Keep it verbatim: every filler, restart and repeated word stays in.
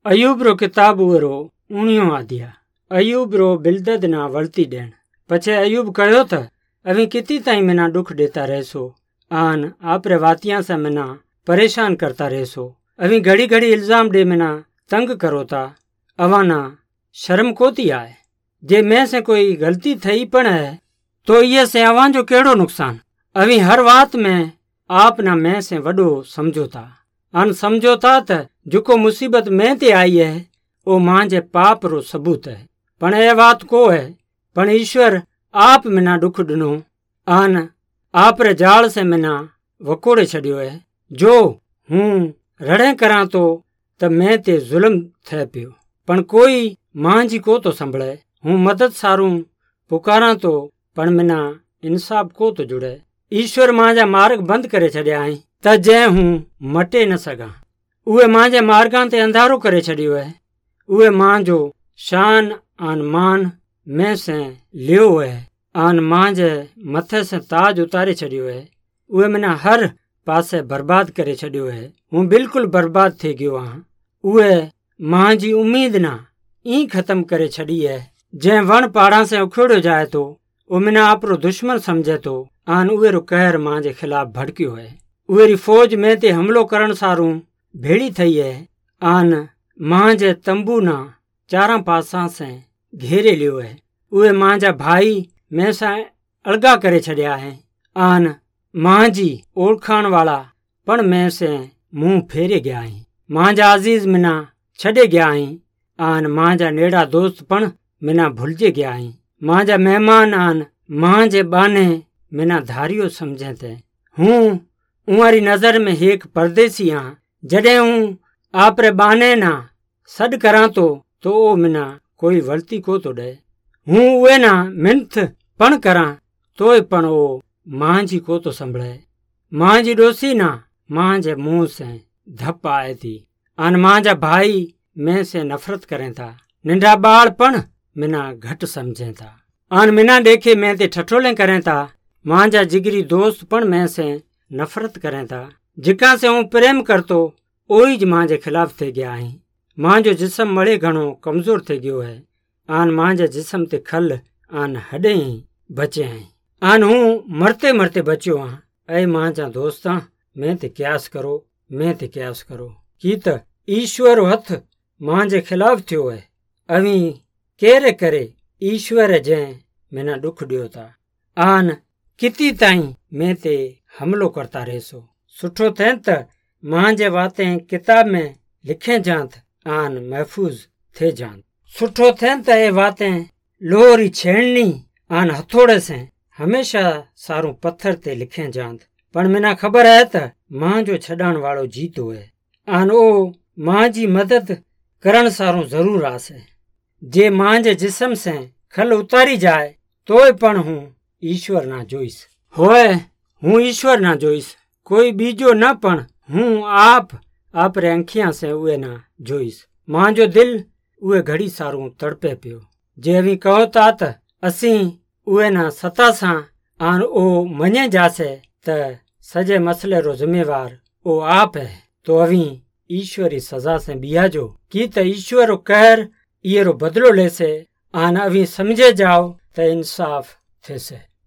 अयूब रो किताब रो उणियो अध्याय। अयूब रो बिलदद ना वळती ॾियण। पछे अयूब कहो त अवी किती ताईं मना दुख देता रहसो आन आपरे वातियां से मना परेशान करता रहसो। अवी घड़ी घड़ी इल्जाम दे मना तंग करो ता। अवाना शर्म कोती आए। जे मैं से कोई गलती थई पण है तो ये से अवां जो केड़ो नुकसान। अवी हर बात में आप ना मैं से वडो समझोता अन समझोता त जुको मुसीबत मैं ते आई है ओ मां जे पाप रो सबूत है। पण ए बात को है पण ईश्वर आप मना दुख दिनो आन आप रे जाल से मना वकोड़े छड़ियो है। जो हूँ रड़े करा तो त मैं ते जुल्म थे पियो पण कोई मां जी को तो संभळे। हूँ मदद सारू पुकारा तो पण मना इंसाफ को तो जुड़े। ईश्वर मां जा मार्ग बंद करे छड़िया है त जै हूँ मटे न सगा। उहे मां जे मार्गां ते अंधारो करे छड़ियो है। उहे मां जो शान आन मान मैं से लियो है आन मां जे मथे से ताज उतारे छड़ियो है। उहे मना हर पासे बर्बाद करे छड़ियो है। हूँ बिल्कुल बर्बाद थी गयो हाँ। उहे मां जी उम्मीद ना ई खत्म करे छड़ी है। जै वण पहाड़ा से उखड़ो जाए तो वो मना आपरो दुश्मन समझे तो आन उहे रो कहर मां जे खिलाफ भड़कियो है। उहे री फौज में ते हमलो करण सारू भेड़ी थई है आन मां जे तंबू ना चारा पासा से घेरे लियो है। उहे मां जा भाई मैं सा अलगा करे छड़िया है आन मां जी ओळखाण वाला पण मैं से मुंह फेरे गया है। मां जा अजीज मिना छड़े गया है आन मां जा नेड़ा दोस्त पण मिना भूलजे गया है। मां जा मेहमान आन मां जे बाने मिना धारियो समझे थे। हूँ उहारी नजर में एक परदेसी हाँ। जडे हूँ आपरे बाने ना सड करा तो तो ओ मिना कोई वलती को तो डे। हूँ उहे ना मिन्थ पण करा तो पण ओ मां जी को तो संभळे। मां जी डोसी ना मां जे मुंह से धप आए थी आन मां जा भाई मैं से नफरत करें था। निंडा बाल पण मिना घट समझे था आन मिना देखे मैं ते ठठोले करें था। मां जा जिगरी दोस्त पण मैं से नफरत करें था। जिका से हूँ प्रेम करतो ओही ज मां जे खिलाफ थे गया है। मां जो जिसम मड़े घणो कमजोर थे गयो है आन मां जे जिसम ते खल आन हडे ही बचे हैं आन हूँ मरते मरते बच्यो हाँ। ऐ मां जा दोस्ता मैं ते क्यास करो मैं ते क्यास करो की त ईश्वर हथ मां जे खिलाफ थियो है। अवी केरे करे ईश्वर जै मैंने दुख दियो था आन किती ताईं मैं ते हमलो करता रहसो। सुठो थे त मां जे बातें किताब में लिखे जात आन महफूज थे जात। सुठो थे त ये बातें लोहरी छेड़नी आन हथोड़े से हमेशा सारू पत्थर ते लिखे जात। पण मिना खबर है त मां जो छड़ाण वालो जीतो है आन ओ मां जी मदद करण सारू जरूर आसे। जे मां जे जिसम से खल उतारी जाए तो पण हूँ ईश्वर ना जोईस। होए हूँ ईश्वर ना जोईस कोई बीजो न पण हूँ आप आप रे अंखियां से उए ना जोईस। मां जो दिल उए घड़ी सारू तड़पे पियो। जे अवी कहो ता त असी उए ना सता सा आन ओ मने जासे त सजे मसले रो जिम्मेवार ओ आप है तो अवी ईश्वरी सजा से बिया जो की त ईश्वर रो कहर ये रो बदलो लेसे आन अवी समझे जाओ त इंसाफ थे से।